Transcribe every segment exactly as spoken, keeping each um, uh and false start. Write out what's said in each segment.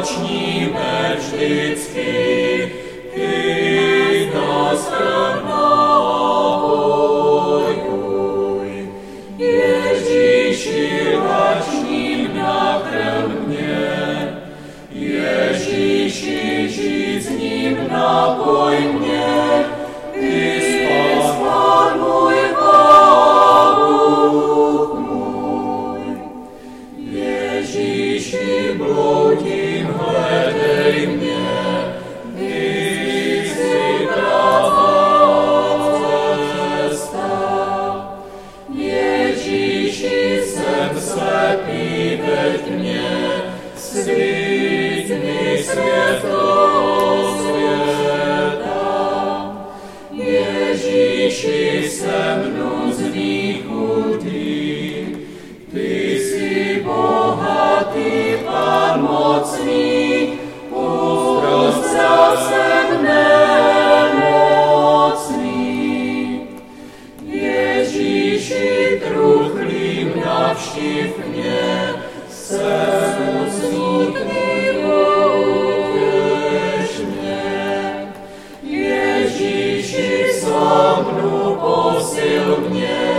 začníme vždycky, ty nás krm napojuj. Ježíši, lačním nakrm mě, Ježíši, žízním napoj mě, ty spad můj Bůh můj. Ježíši, bloudím, hledej mě, ty jsi pravá cesta. Ježíši, jsem slepý, veď mě, svít mi světlo světa. Ježíši, jsem núzný, chudý, ty jsi bohatý, Pán mocný, uprostřed jsem nemocný. Ježíši, truchlým, navštív mě, jsem smutný, utěš mě. Ježíši, za mnou posil mě,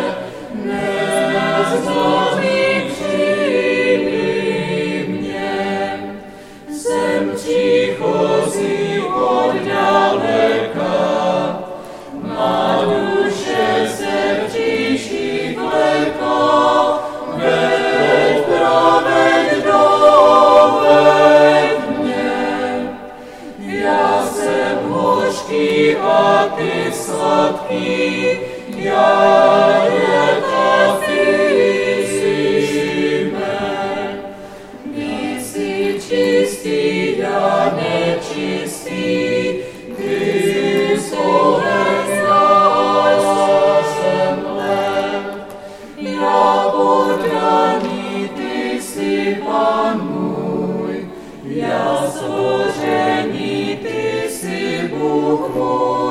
neznámý přijmi mě. Jsem příchozí od daleka, má duše se v říších vleká, veď proveď doveď mě. Já jsem hořký a ty sladký, já je ta fyzíme. Ty jsi čistý, já nečistý, ty souhec na zemle. Já poddaný, ty jsi Pán můj, já stvoření, ty jsi Bůh můj.